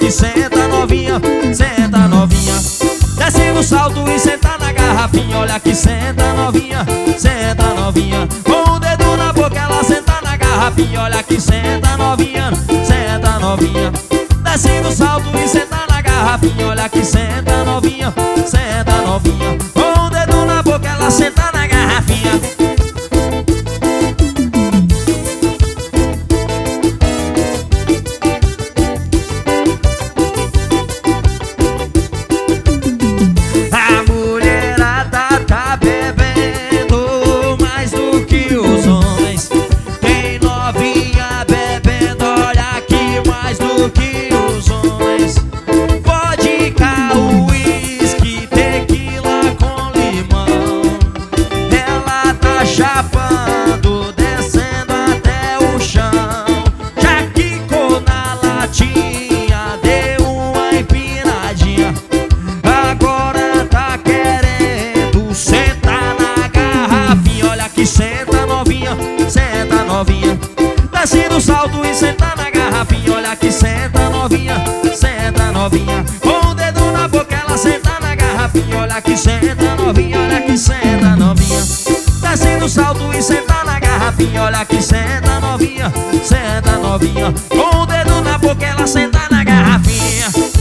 que senta novinha, senta novinha. Desce no salto e senta na garrafinha. Olha que senta novinha, senta novinha. Com o dedo na boca ela senta na garrafinha. Olha que senta novinha, senta novinha. Desce no salto e senta na garrafinha. Olha que senta novinha, senta novinha. Com o dedo na boca ela senta na garrafinha. Chapando, descendo até o chão. Já quicou na latinha, deu uma empinadinha. Agora tá querendo sentar na garrafinha. Olha que senta novinha, senta novinha. Desce no salto e senta na garrafinha. Olha que senta novinha, senta novinha. Com o dedo na boca ela senta na garrafinha. Olha que senta novinha, olha que senta novinha. Desce no salto e senta na garrafinha. Olha que senta novinha, senta novinha. Com o dedo na boca ela senta na garrafinha.